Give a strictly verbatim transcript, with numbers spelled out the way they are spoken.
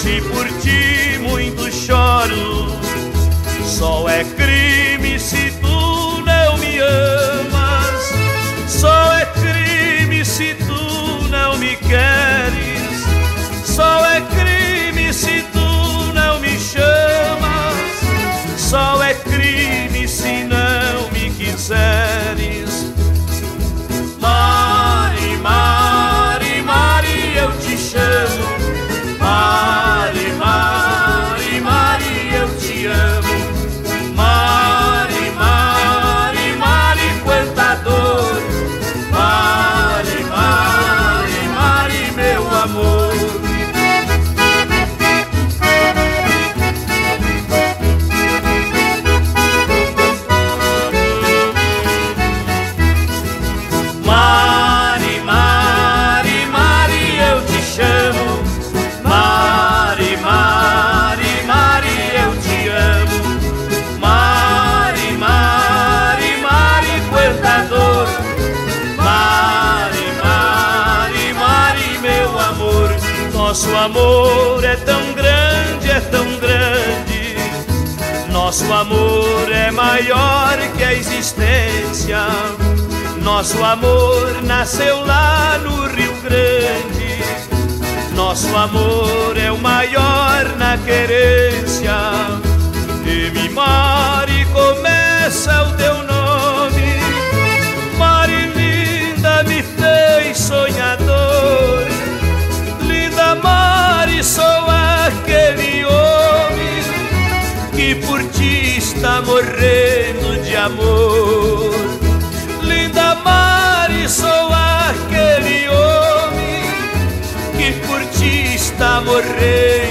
Se por ti muito choro, só é crime se tu não me amas. Só é crime se tu não me queres. Só é crime se tu não me chamas. Só é crime se não me quiseres. Mari, Mari, Mari, eu te chamo. Mari, Mari, Mari, eu te amo. Mari, Mari, Mari, quanta dor. Mari, Mari, Mari, meu amor. Mari, Mari, Mari, eu te chamo. Mari, Mari, Mari, eu te amo. Mari, Mari, Mari, quanta dor. Mari, Mari, Mari, meu amor. Nosso amor é tão grande, é tão grande. Nosso amor é maior que a existência. Nosso amor nasceu lá no Rio Grande. Nosso amor é o maior na querência. E me Mari começa o teu nome. Mari linda me fez sonhador. Linda Mari, sou aquele homem que por ti está morrendo de amor. Linda Mari, sou aquele homem que por ti está morrendo